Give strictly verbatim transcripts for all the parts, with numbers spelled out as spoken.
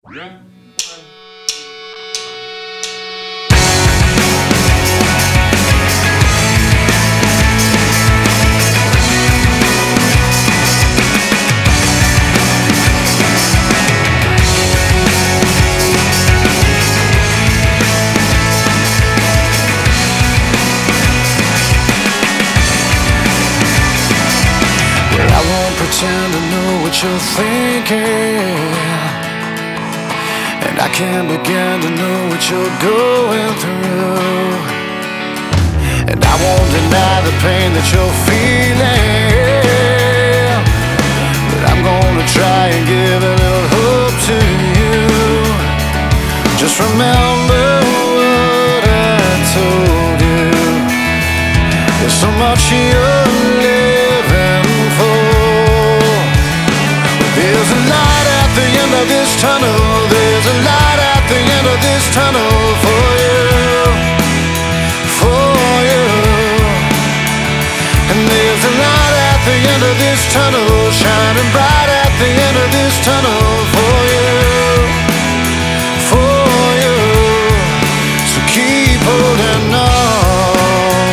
Pretend to know what you're thinking, and I can't begin to know what you're going through. And I won't deny the pain that you're feeling, but I'm gonna try and give a little hope to you. Just remember what I told you. There's so much you're living for. There's a light at the end of this tunnel. There's a light at the end of this tunnel for you, for you. And there's a light at the end of this tunnel, shining bright at the end of this tunnel for you, for you. So keep holding on.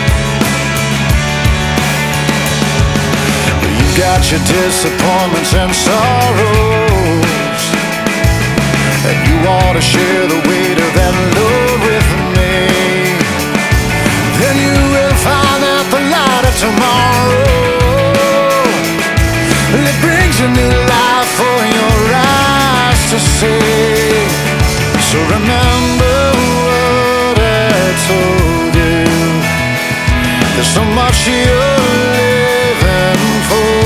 You've got your disappointments and sorrows, and you ought to share the weight of that load with me. Then you will find out the light of tomorrow. It brings a new life for your eyes to see. So remember what I told you. There's so much you're living for.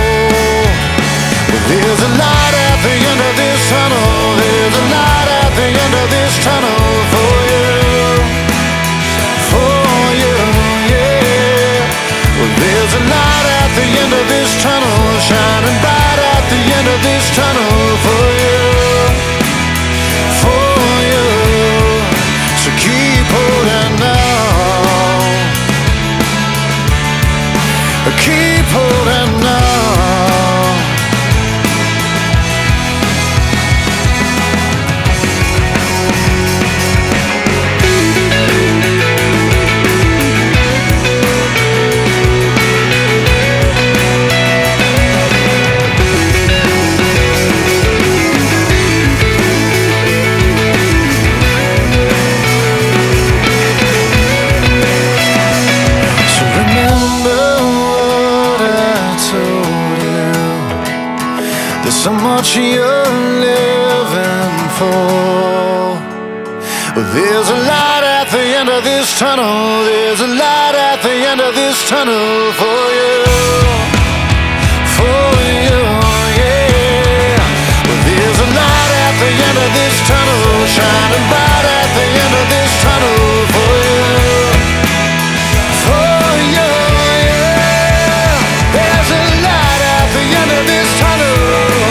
There's a light at the end of this tunnel. There's a light at the end of this tunnel for you, for you, yeah. Well, there's a light at the end of this tunnel, shining bright at the end of this tunnel for you, for you. So keep holding on, keep holding on. There's so much you're living for. There's a light at the end of this tunnel. There's a light at the end of this tunnel for you, for you, yeah. Well, there's a light at the end of this tunnel, shining bright at the end of this tunnel for you, for you, yeah. There's a light at the end of this tunnel.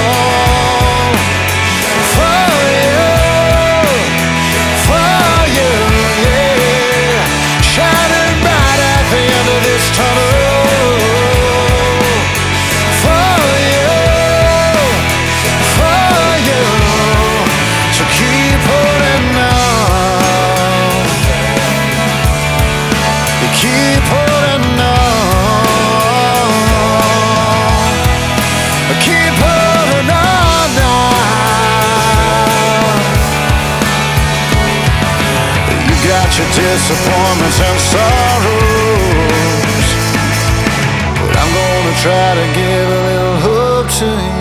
Your disappointments and sorrows, but I'm gonna try to give a little hope to you.